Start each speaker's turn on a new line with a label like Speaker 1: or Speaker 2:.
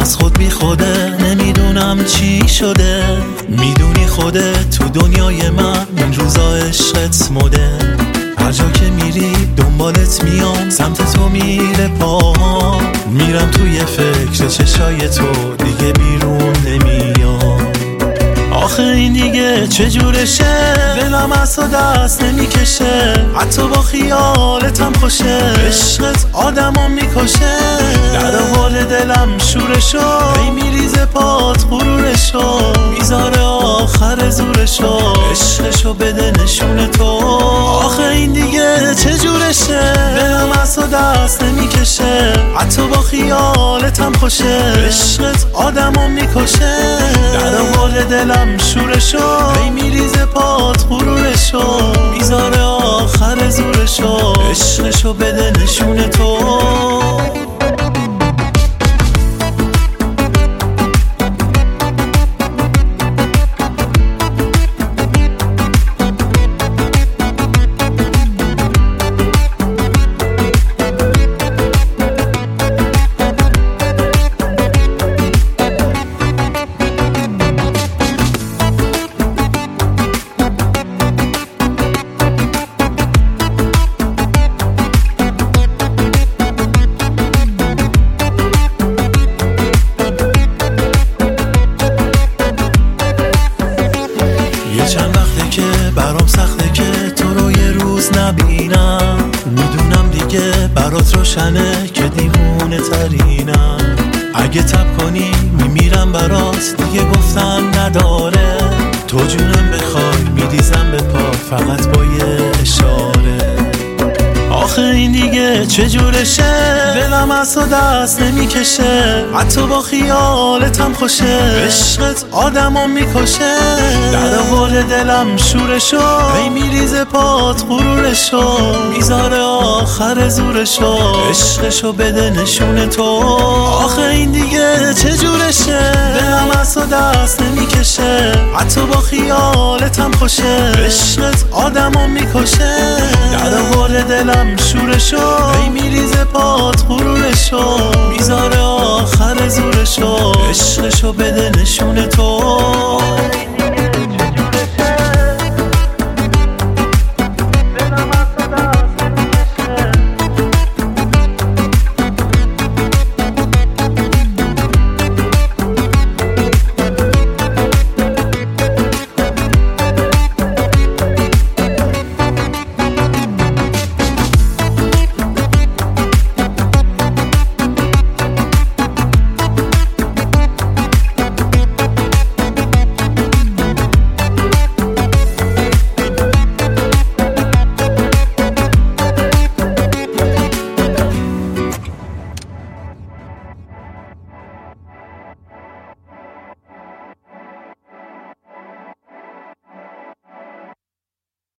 Speaker 1: از خود بی خوده نمیدونم چی شده. میدونی خودت تو دنیای من این روزا عشقت مده. هر جا که میری دنبالت میام، سمت تو میره پاهام. میرم توی فکر چشای تو، دیگه بیرون نمیام. آخه این دیگه چجورشه، دلم از تو دست نمیکشه. حتی با خیالتم خوشه، عشقت آدمو میکشه. در حال دلم شورشو، هی میریزه پات غرورشو. میذاره آخر زورشو، عشقشو بده نشون تو. آخه این دیگه چجورشه، دلم از تو دست نمیکشه. حتی با خیالتم خوشه، عشقت آدمو میکشه. در حال دلم شورشو، هی میریزه پات غرورشو. میذاره آخر زورشو، عشقشو بده نشون تو. چند وقته که برام سخته که تو رو یه روز نبینم. میدونم دیگه برات روشنه که دیوونه ترینم. اگه تب کنی میمیرم برات، دیگه گفتن نداره. تو جونم بخوای میریزم به پات، فقط با یه اشاره. آخه این دیگه چجورشه، دلم از تو دست نمیکشه. حتی با خیالتم خوشه، عشقت آدمو میکشه. در حال دلم شورشو، هی میریزه پات غرورشو. میذاره آخر زورشو، عشقشو بده نشون تو. آخه این دیگه چجورشه، دلم از تو دست نمیکشه. حتی با خیالتم خوشه، عشقت آدمو میکشه. در حال دلم شورشو، هی میریزه پات غرورشو. میذاره آخر زورشو، عشقشو بده نشون تو.